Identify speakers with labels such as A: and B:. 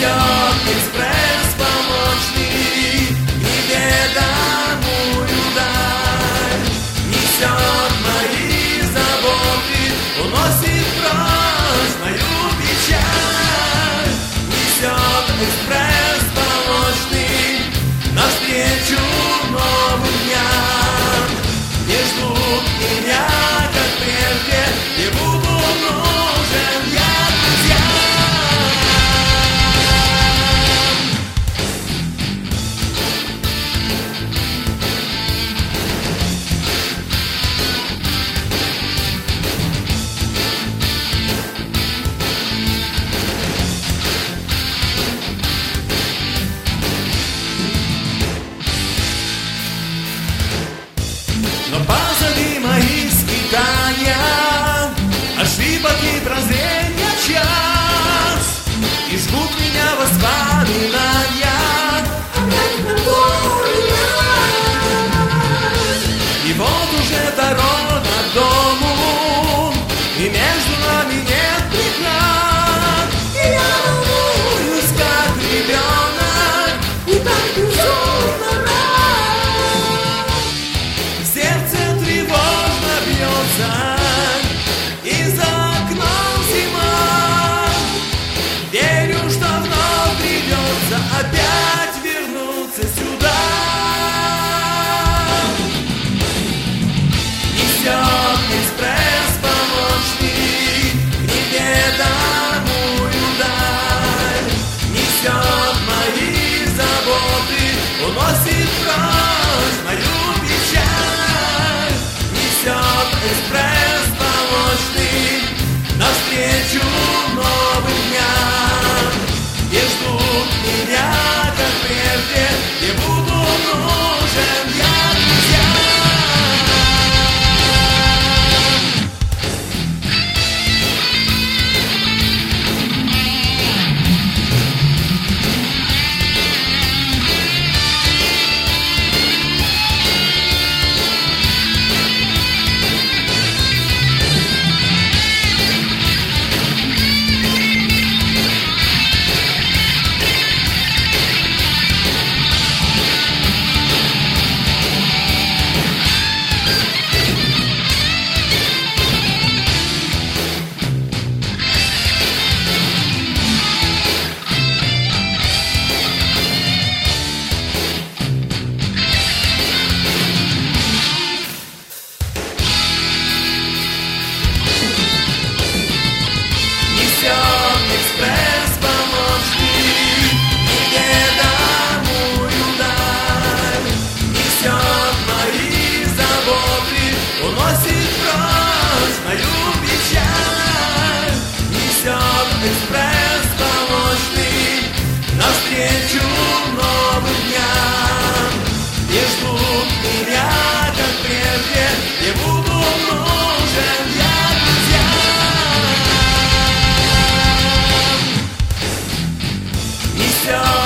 A: Несет экспресс помощный неведомую даль. Несет мои заботы, уносит прочь мою печаль. Несет экспресс помощный навстречу новым дням. Не ждут меня, как прежде, не буду нужен я друзьям. Но позади мои скитания, ошибок и прозрения час, и жгут меня воспоминания. И вот уже дорога к дому, и между нами нет преград. И я волнуюсь, как ребенок, и так безумно рад. В сердце тревожно бьется, и за окном зима. Верю, что вновь придется опять вернуться сюда. Несет экспресс помощный неведомую даль. Несет мои заботы, уносит прочь мою печаль. Несет экспресс помощный навстречу новым дням. И ждут меня, как прежде, не буду нужен я друзьям. Несет экспресс помощный неведомую даль. Несет мои заботы, уносит прочь мою печаль. Несет экспресс помощный навстречу новым дням. И ждут меня, как прежде, не буду нужен я друзьям. Несет